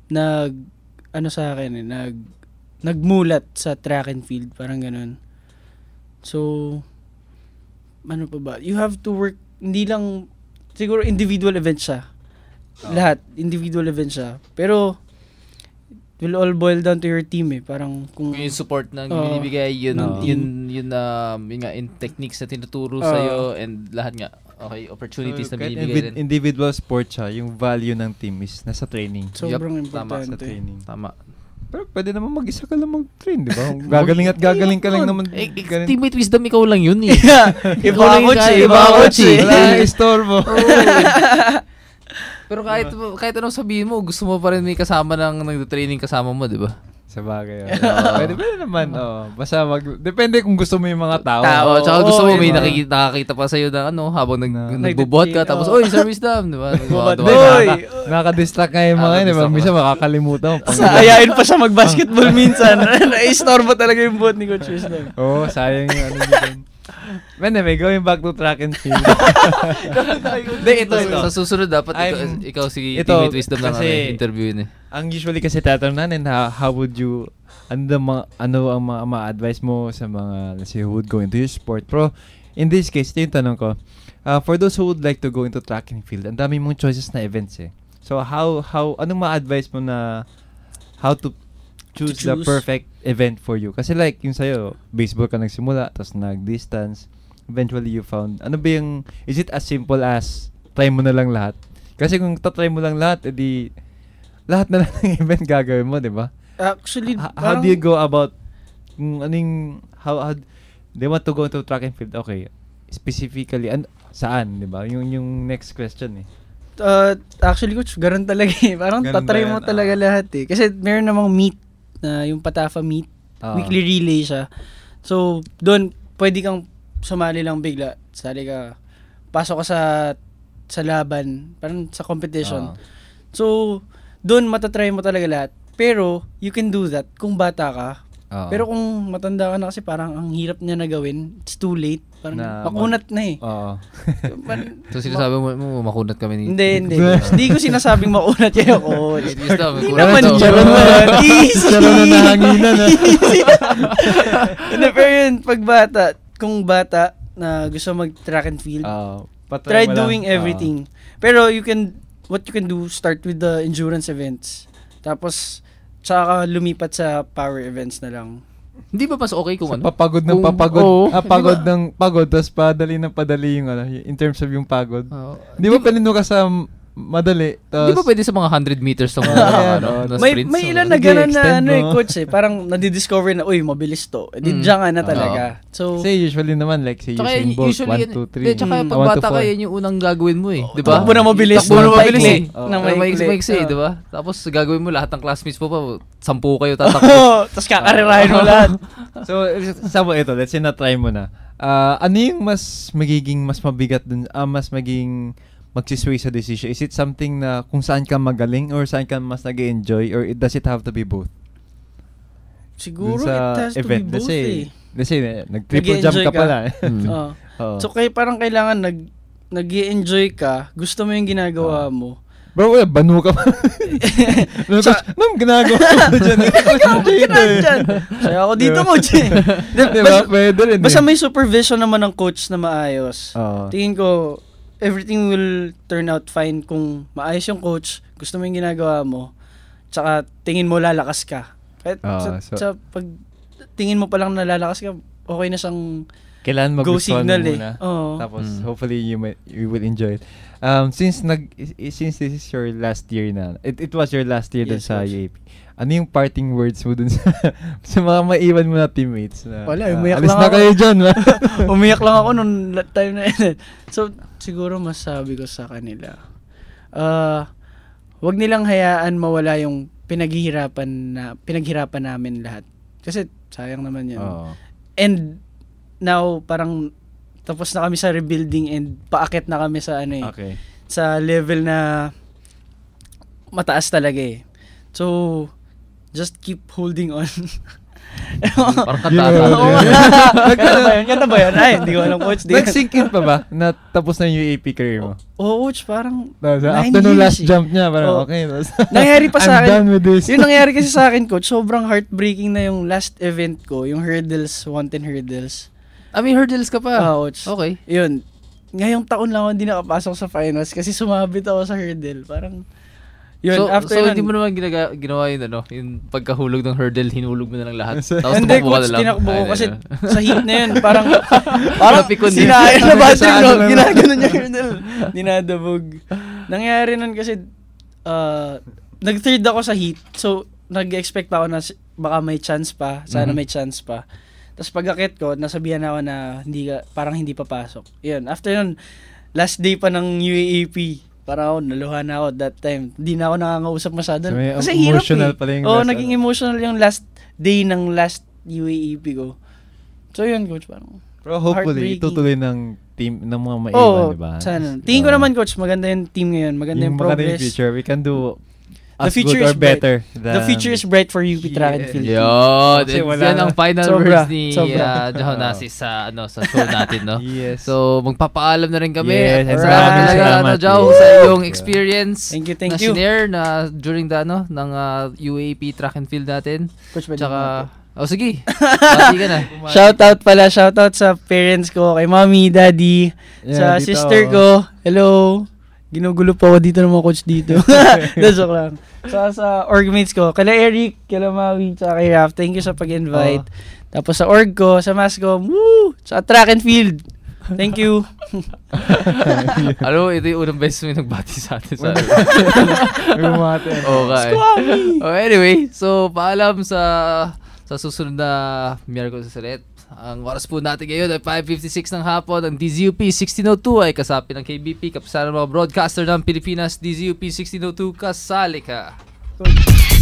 nagmulat sa track and field, parang ganun. So, ano pa ba? You have to work, hindi lang, siguro individual event siya. Lahat, individual event siya. Pero, it will all boil down to your team eh. Parang kung yung support na binibigay, yun nga, in techniques na tinuturo sa'yo, and lahat nga, okay, opportunities na binibigay din. Individual sport siya, yung value ng team is nasa training. Sobrang importante. Sa training. Tama. Pero pwede naman mag-isa ka lang mag-train, di ba? Gagaling ka lang naman. Teammate wisdom, ikaw lang yun eh. Iba coach eh. Wala, istorbo. Pero kahit anong sabihin mo, gusto mo pa rin may kasama ng nag-training kasama mo, di ba? Sa bagay. Pwede naman. Basta depende kung gusto mo yung mga tao. Tsaka gusto mo may nakakita pa sa'yo na habang nagbubuhat ka, tapos, service dam, di ba? Nakaka-distract nga yung mga yun, di ba? Minsan makakalimutan mo. Ayain pa siya mag-basketball minsan. Naistorbo talaga yung buhat ni Coach Wisdom. Sayang yung dito. Anyway, going back to track and field. Ito. Sa susunod, dapat ikaw si Teammate Wisdom ng interview yun eh. Ang usually kasi tatanong natin, how would you, ano ang mga advice mo sa mga, let's say, who would go into your sport? Pero, in this case, ito yung tanong ko, for those who would like to go into track and field, ang dami mong choices na events eh. So, anong ma-advise mo na, how to choose the perfect event for you? Kasi like, yung sa'yo, baseball ka nagsimula, tapos nag-distance, eventually you found, is it as simple as, try mo na lang lahat? Kasi kung try mo lang lahat, edi, lahat na lang ng event gagawin mo, di ba? Actually, how do you go about, how they want to go into track and field? Okay, specifically, saan, di ba? Yung next question eh. Actually, Coach, ganun talaga eh. Parang tatry mo talaga lahat eh. Kasi meron namang meet, yung Patafa meet, weekly relay siya. So, doon, pwede kang sumali lang bigla. Sali ka, pasok ka sa laban, parang sa competition. So, doon matatry mo talaga lahat. Pero, you can do that kung bata ka. Pero kung matanda ka na kasi parang ang hirap niya na gawin, it's too late. Parang makunat na eh. So, sinasabi mo makunat kami ni... Hindi. Hindi ko sinasabing makunat kayo, Coach. Hindi naman yun. Charon na nahanginan. Pero yun, kung bata na gusto mag-track and field, try doing everything. Pero what you can do, start with the endurance events. Tapos, tsaka lumipat sa power events na lang. Hindi ba mas okay kung papagod ng papagod? Pagod ng pagod, tapos padali ng padali yung in terms of yung pagod. Hindi ba pwede ka sa madali? Hindi ba pwede sa mga 100 meters na sprints? May ilan na gano'n na coach eh. Parang nadidiscover na, mabilis to. Diyan ka na talaga. So, usually naman, like, say, Usain Bolt, 1, 2, 3. Tsaka pag bata ka, yan yung unang gagawin mo eh. Diba? Takbo na mabilis. Maiksi, diba? Tapos gagawin mo lahat ng classmates mo pa, 10 kayo tatakbo. Tapos kakarirahin mo lahat. So, ito, let's say na-try mo na. Ano yung mas mabigat dun, mas maging magsisway sa decision? Is it something na kung saan ka magaling or saan ka mas nag-enjoy, or does it have to be both? Siguro Dun sa it has to event, be both let's say nag-triple jump ka pala. So parang kailangan nag-i-enjoy ka, gusto mo yung ginagawa mo. Bro, banu ka pa. Anong ginagawa mo dyan? Kaya ako dito mo, Jay. Basta may supervision naman ng coach na maayos. Tingin ko, everything will turn out fine kung maayos yung coach, gusto mo yung ginagawa mo, tsaka tingin mo lalakas ka. Kahit sa pag tingin mo palang nalalakas ka, okay na siyang kailangan go signal muna. Tapos hopefully you will enjoy it. Since this is your last year na, it was your last year dun sa UAP. Ano yung parting words mo dun sa mga maiwan mo na teammates na? Wala, umiyak alis lang na ako. kayo dyan. Umiyak lang ako nung time na yun. So siguro masabi ko sa kanila, wag nilang hayaan mawala yung pinaghirapan namin lahat. Kasi sayang naman yun. And now parang tapos na kami sa rebuilding and paakit na kami sa sa level na mataas talaga eh. So just keep holding on. Parang kantata. Kanta ba yun? Ay, hindi ko alam, coach. Nag-sink in pa ba na tapos na yung UAP career mo? Oo, coach, parang after no last jump niya, parang okay. Nangyari pa sa akin. I'm done with this. Yung nangyari kasi sa akin, coach, sobrang heartbreaking na yung last event ko, yung hurdles, 110 hurdles. May hurdles ka pa? Coach. Okay. Yun. Ngayong taon lang ako hindi nakapasok sa finals kasi sumabit ako sa hurdle. Parang yun, so hindi mo naman ginawa yun, yung pagkahulog ng hurdle, hinulog mo na lang lahat. Tapos hindi, tumakbo ka na lang. Tinakbo ko kasi sa heat na yun, parang sinain na battery, ginaganon niya hurdle. Dinadabog. Nangyari nun kasi, nag-third ako sa heat, so nag-expect pa ako na baka may chance pa, sana may chance pa. Tapos pag-akit ko, nasabihan ako na parang hindi papasok. Yun, after nun, last day pa ng UAAP, parang ako, naluha na ako that time. Hindi na ako nakakausap masyado. So, kasi hirap naging emotional yung last day ng last UAAP ko. So yun, coach, parang pero hopefully, tutuloy ng team, ng mga maiwan, diba? Sana. Tingin ko naman, coach, maganda yung team ngayon. Maganda yung progress. Maganda yung future. We can do the future good or is bright. better. The future is bright for UP Track and Field. Yan ang final words ni Johonasis sa show natin, no? Yes. So, magpapaalam na rin kami. Yes. Salamat Joe sa iyong experience. Thank you. Na share na during the ng UAP Track and Field natin. Tsaka sige. Pati ka na. Shoutout sa parents ko, kay mommy, daddy, sa sister ko. Hello. Ginugulo pa ako dito ng mga coach dito. Joke lang. Sa org mates ko, kala Eric, kala Maui, tsaka kay Raf, thank you sa pag-invite. Tapos sa org ko, sa mas ko, sa track and field. Thank you. Ito yung unang beses mo nagbati sa atin. Okay. Anyway, so paalam sa susunod na Miyerkules ulit. Ang oras po natin ngayon ay 5:56 ng hapon. Ang DZUP 1602 ay kasapi ng KBP, kapisanan ng mga broadcaster ng Pilipinas. DZUP 1602, kasali ka.